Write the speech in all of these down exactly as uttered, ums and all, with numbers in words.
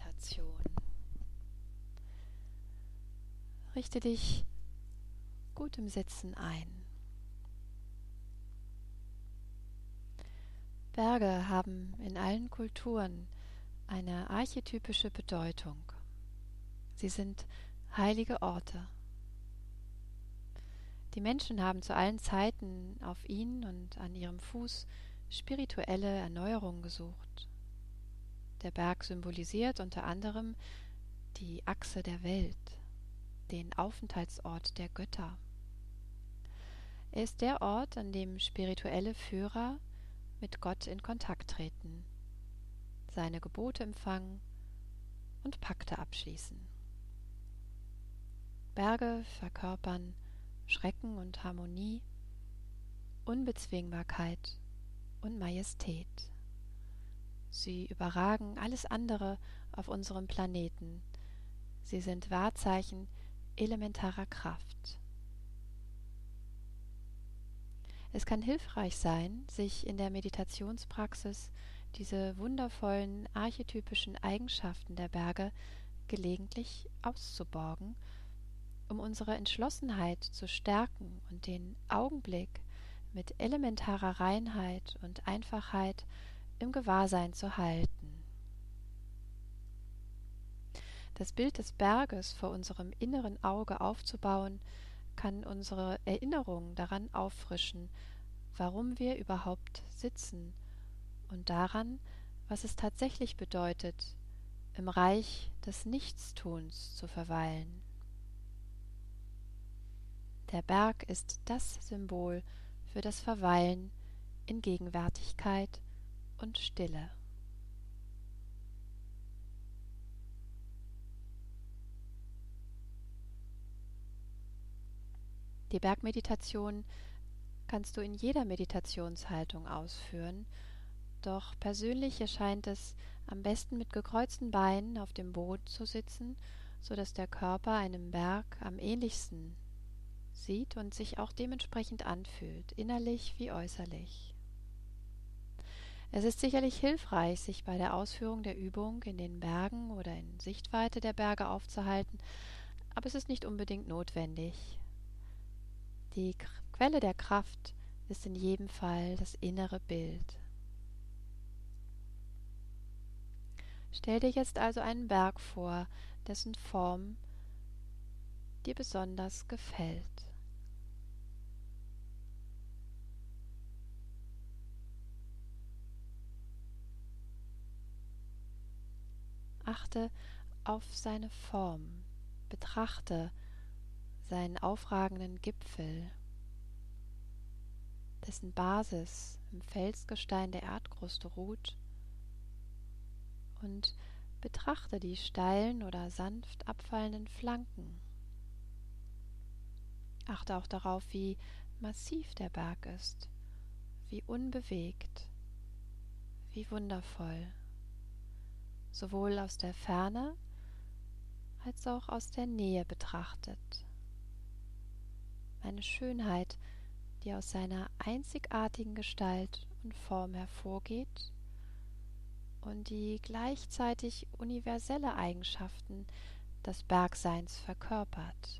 Bergmeditation. Richte dich gut im Sitzen ein. Berge haben in allen Kulturen eine archetypische Bedeutung. Sie sind heilige Orte. Die Menschen haben zu allen Zeiten auf ihnen und an ihrem Fuß spirituelle Erneuerung gesucht. Der Berg symbolisiert unter anderem die Achse der Welt, den Aufenthaltsort der Götter. Er ist der Ort, an dem spirituelle Führer mit Gott in Kontakt treten, seine Gebote empfangen und Pakte abschließen. Berge verkörpern Schrecken und Harmonie, Unbezwingbarkeit und Majestät. Sie überragen alles andere auf unserem Planeten. Sie sind Wahrzeichen elementarer Kraft. Es kann hilfreich sein, sich in der Meditationspraxis diese wundervollen archetypischen Eigenschaften der Berge gelegentlich auszuborgen, um unsere Entschlossenheit zu stärken und den Augenblick mit elementarer Reinheit und Einfachheit im Gewahrsein zu halten. Das Bild des Berges vor unserem inneren Auge aufzubauen, kann unsere Erinnerung daran auffrischen, warum wir überhaupt sitzen und daran, was es tatsächlich bedeutet, im Reich des Nichtstuns zu verweilen. Der Berg ist das Symbol für das Verweilen in Gegenwärtigkeit und Stille. Die Bergmeditation kannst du in jeder Meditationshaltung ausführen, doch persönlich erscheint es am besten mit gekreuzten Beinen auf dem Boden zu sitzen, so dass der Körper einem Berg am ähnlichsten sieht und sich auch dementsprechend anfühlt, innerlich wie äußerlich. Es ist sicherlich hilfreich, sich bei der Ausführung der Übung in den Bergen oder in Sichtweite der Berge aufzuhalten, aber es ist nicht unbedingt notwendig. Die Quelle der Kraft ist in jedem Fall das innere Bild. Stell dir jetzt also einen Berg vor, dessen Form dir besonders gefällt. Achte auf seine Form, betrachte seinen aufragenden Gipfel, dessen Basis im Felsgestein der Erdkruste ruht, und betrachte die steilen oder sanft abfallenden Flanken. Achte auch darauf, wie massiv der Berg ist, wie unbewegt, wie wundervoll, sowohl aus der Ferne als auch aus der Nähe betrachtet. Eine Schönheit, die aus seiner einzigartigen Gestalt und Form hervorgeht und die gleichzeitig universelle Eigenschaften des Bergseins verkörpert.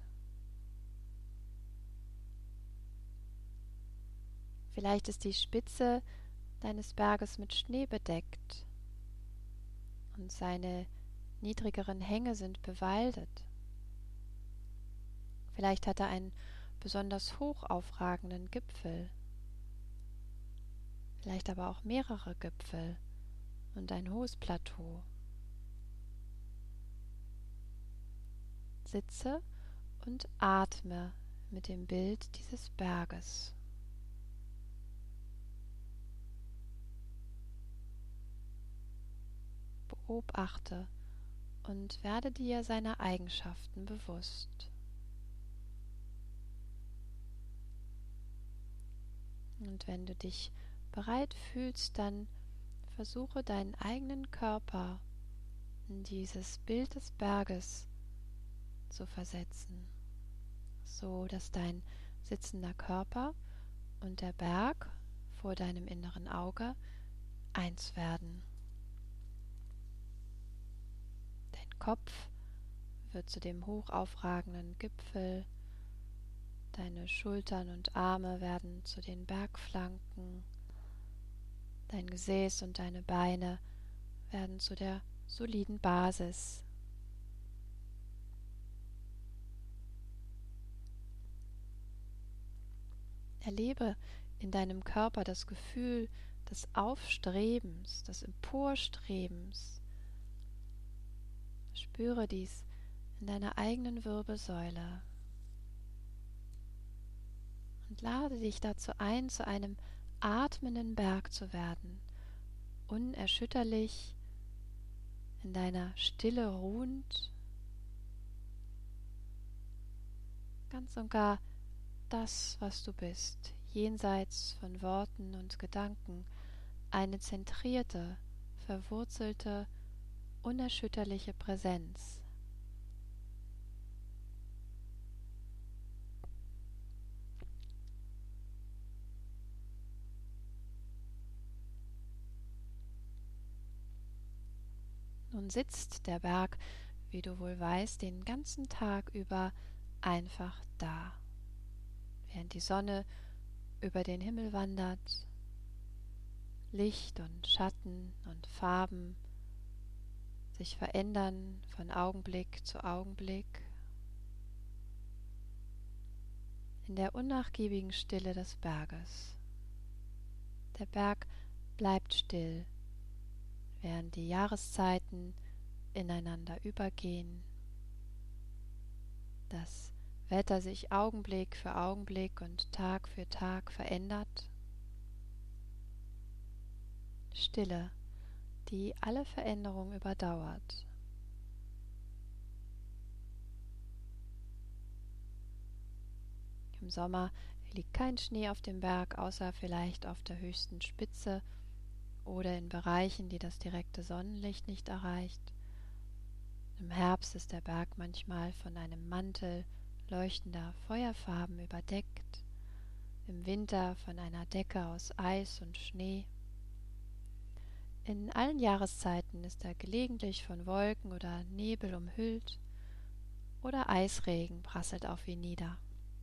Vielleicht ist die Spitze deines Berges mit Schnee bedeckt und seine niedrigeren Hänge sind bewaldet. Vielleicht hat er einen besonders hoch aufragenden Gipfel, vielleicht aber auch mehrere Gipfel und ein hohes Plateau. Sitze und atme mit dem Bild dieses Berges. Beobachte und werde dir seiner Eigenschaften bewusst. Und wenn du dich bereit fühlst, dann versuche deinen eigenen Körper in dieses Bild des Berges zu versetzen, so dass dein sitzender Körper und der Berg vor deinem inneren Auge eins werden. Kopf wird zu dem hochaufragenden Gipfel, deine Schultern und Arme werden zu den Bergflanken, dein Gesäß und deine Beine werden zu der soliden Basis. Erlebe in deinem Körper das Gefühl des Aufstrebens, des Emporstrebens. Spüre dies in deiner eigenen Wirbelsäule und lade dich dazu ein, zu einem atmenden Berg zu werden, unerschütterlich in deiner Stille ruhend, ganz und gar das, was du bist, jenseits von Worten und Gedanken, eine zentrierte, verwurzelte, unerschütterliche Präsenz. Nun sitzt der Berg, wie du wohl weißt, den ganzen Tag über einfach da, während die Sonne über den Himmel wandert, Licht und Schatten und Farben sich verändern von Augenblick zu Augenblick. In der unnachgiebigen Stille des Berges. Der Berg bleibt still, während die Jahreszeiten ineinander übergehen, das Wetter sich Augenblick für Augenblick und Tag für Tag verändert. Stille, die alle Veränderung überdauert. Im Sommer liegt kein Schnee auf dem Berg, außer vielleicht auf der höchsten Spitze oder in Bereichen, die das direkte Sonnenlicht nicht erreicht. Im Herbst ist der Berg manchmal von einem Mantel leuchtender Feuerfarben überdeckt, im Winter von einer Decke aus Eis und Schnee. In allen Jahreszeiten ist er gelegentlich von Wolken oder Nebel umhüllt oder Eisregen prasselt auf ihn nieder.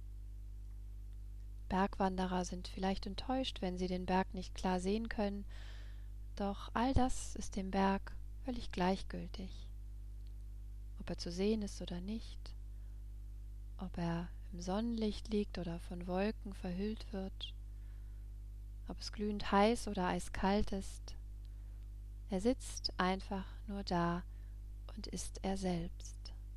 Bergwanderer sind vielleicht enttäuscht, wenn sie den Berg nicht klar sehen können, doch all das ist dem Berg völlig gleichgültig. Ob er zu sehen ist oder nicht, ob er im Sonnenlicht liegt oder von Wolken verhüllt wird, ob es glühend heiß oder eiskalt ist, er sitzt einfach nur da und ist er selbst.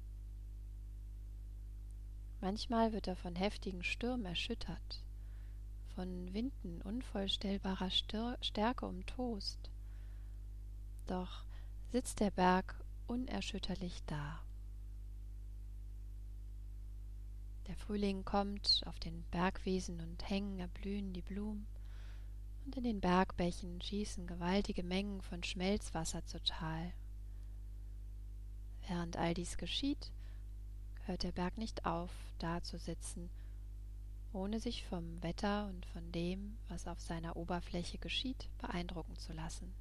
Manchmal wird er von heftigen Stürmen erschüttert, von Winden unvorstellbarer Stärke umtost. Doch sitzt der Berg unerschütterlich da. Der Frühling kommt, auf den Bergwiesen und Hängen erblühen die Blumen und in den Bergbächen schießen gewaltige Mengen von Schmelzwasser zu Tal. Während all dies geschieht, hört der Berg nicht auf, da zu sitzen, ohne sich vom Wetter und von dem, was auf seiner Oberfläche geschieht, beeindrucken zu lassen.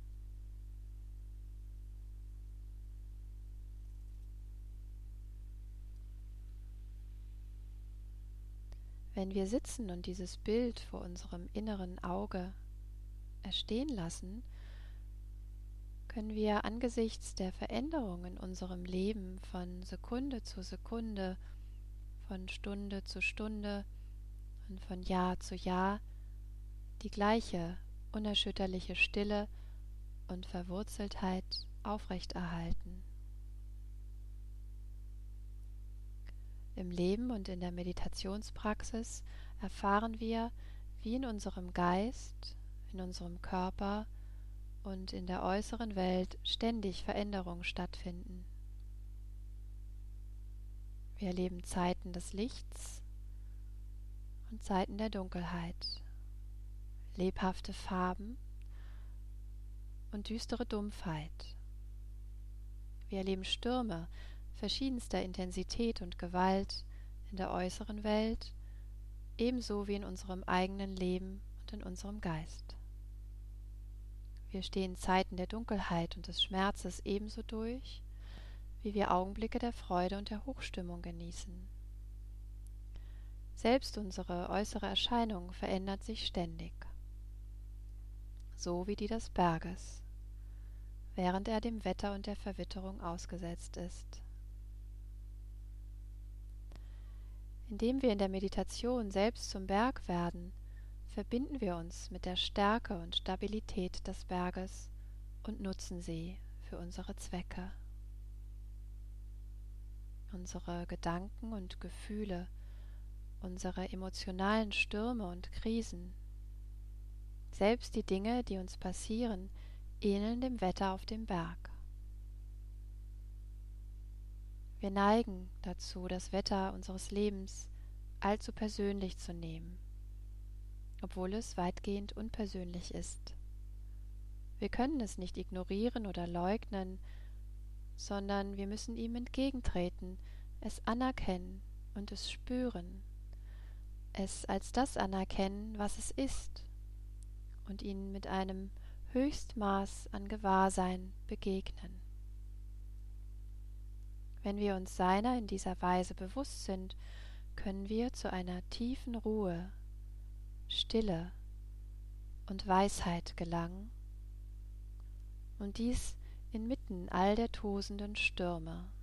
Wenn wir sitzen und dieses Bild vor unserem inneren Auge erstehen lassen, können wir angesichts der Veränderung in unserem Leben von Sekunde zu Sekunde, von Stunde zu Stunde und von Jahr zu Jahr die gleiche unerschütterliche Stille und Verwurzeltheit aufrechterhalten. Im Leben und in der Meditationspraxis erfahren wir, wie in unserem Geist, in unserem Körper und in der äußeren Welt ständig Veränderungen stattfinden. Wir erleben Zeiten des Lichts und Zeiten der Dunkelheit, lebhafte Farben und düstere Dumpfheit. Wir erleben Stürme verschiedenster Intensität und Gewalt in der äußeren Welt, ebenso wie in unserem eigenen Leben und in unserem Geist. Wir stehen Zeiten der Dunkelheit und des Schmerzes ebenso durch, wie wir Augenblicke der Freude und der Hochstimmung genießen. Selbst unsere äußere Erscheinung verändert sich ständig, so wie die des Berges, während er dem Wetter und der Verwitterung ausgesetzt ist. Indem wir in der Meditation selbst zum Berg werden, verbinden wir uns mit der Stärke und Stabilität des Berges und nutzen sie für unsere Zwecke. Unsere Gedanken und Gefühle, unsere emotionalen Stürme und Krisen, selbst die Dinge, die uns passieren, ähneln dem Wetter auf dem Berg. Wir neigen dazu, das Wetter unseres Lebens allzu persönlich zu nehmen, obwohl es weitgehend unpersönlich ist. Wir können es nicht ignorieren oder leugnen, sondern wir müssen ihm entgegentreten, es anerkennen und es spüren, es als das anerkennen, was es ist, und ihnen mit einem Höchstmaß an Gewahrsein begegnen. Wenn wir uns seiner in dieser Weise bewusst sind, können wir zu einer tiefen Ruhe, Stille und Weisheit gelangen, und dies inmitten all der tosenden Stürme.